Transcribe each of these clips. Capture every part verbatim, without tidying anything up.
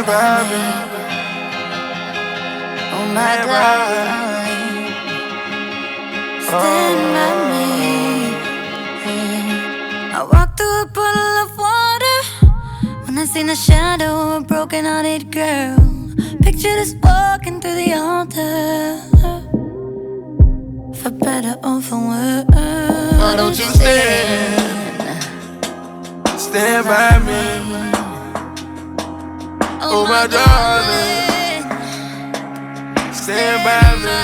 stand by me. Oh my darling, stand by me. I walked through a puddle of water when I seen the shadow of a broken-hearted girl. Pictured us walking through the altar, for better or for worse. Why don't you stand, stand by me? Oh my darling, stand by me.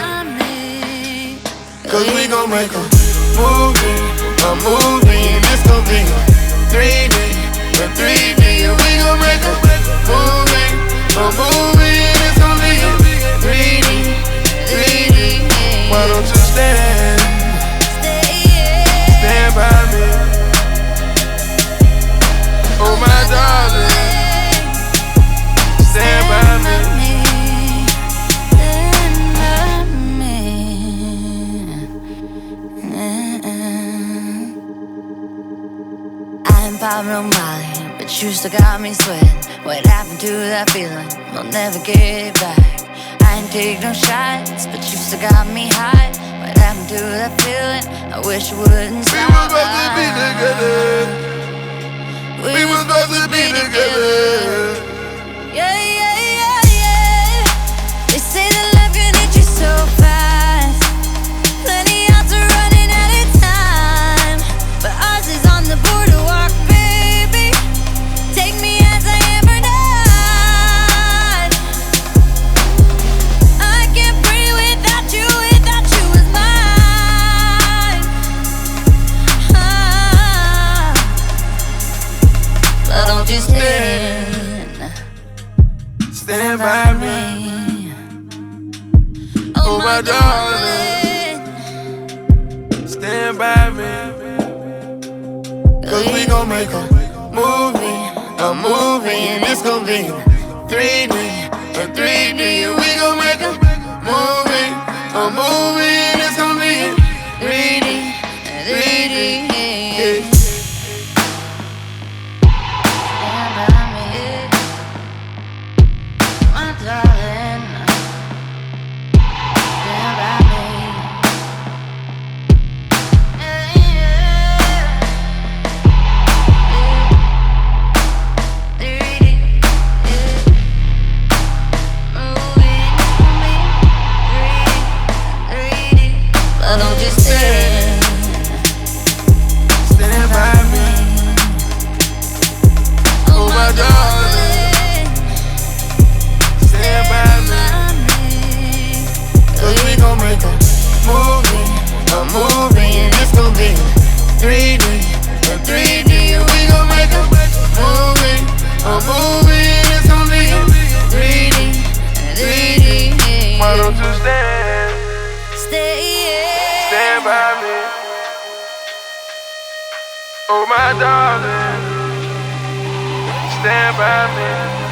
Cause we gon' make a movie, a movie, and it's gon' be a three D, a three D, and we gon' make a movie, a movie, and it's gon' be a three D, three D. Why don't you stand, stand by me? Oh my darling, stand by me. I'm Pablo Molly, but you still got me sweating. What happened to that feeling? We'll never get it back. I ain't take no shots, but you still got me high. What happened to that feeling? I wish you wouldn't We stop. was supposed to be together. We was supposed to be together. Yeah, yeah, yeah, yeah. They say that love can hit you so fast. Plenty odds are running out of time, but ours is on the boardwalk, baby. Take me as I am or not. I can't breathe without you, without you is mine. Ah. But don't you stand, Stand by me. Oh my darling, stand by me. Cause we gon' make a movie, a movie, and it's gon' be a three D, a three D, and we gon' make a movie, a movie, and it's gon' be a three D, three D. Yeah. Stand by me, my darling. Stand by me. Yeah, yeah. three D, yeah. Moving, moving, three D, three D. But don't you stand, Stand by me. Oh my darling, stand by me. Cause we gon' make a movie, a movie, and it's gon' be a three D, a three D, and we gon' make a movie, a movie, and it's gon' be a three D, three D. Why don't you stand, stay, stand by me? Oh my darling, stand by me.